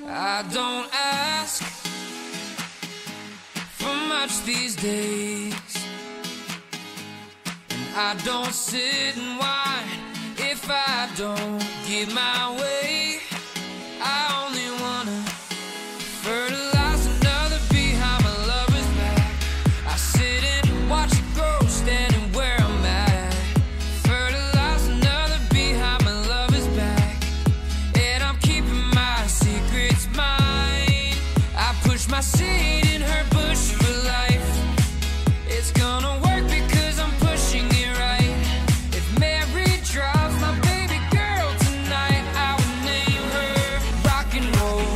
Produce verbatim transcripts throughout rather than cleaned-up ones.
I don't ask for much these days, and I don't sit and whine if I don't get my way. I only wanna fertilize another behind my lover's back. I sit and watch it grow, standing where I'm at. Fertilize another behind my lover's back, and I'm keeping my secrets mine. I push my seed in her bush for life. It's gonna work because I'm pushing it right. If Mary drives my baby girl tonight, I would name her rock and roll.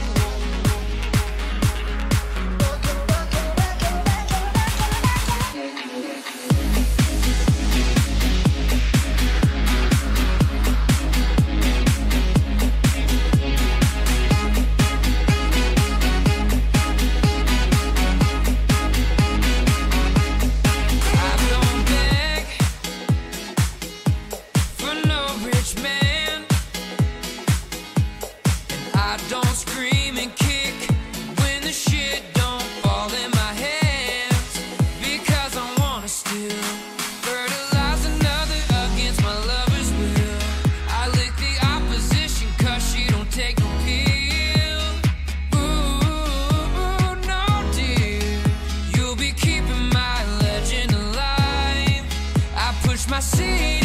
I don't beg for no rich man, and I don't scream and kick when the shit don't fall in my hands, because I wanna still fertilize another against my lover's will. I lick the opposition cause she don't take no pill. Ooh, no dear, you'll be keeping my legend alive. I push my seed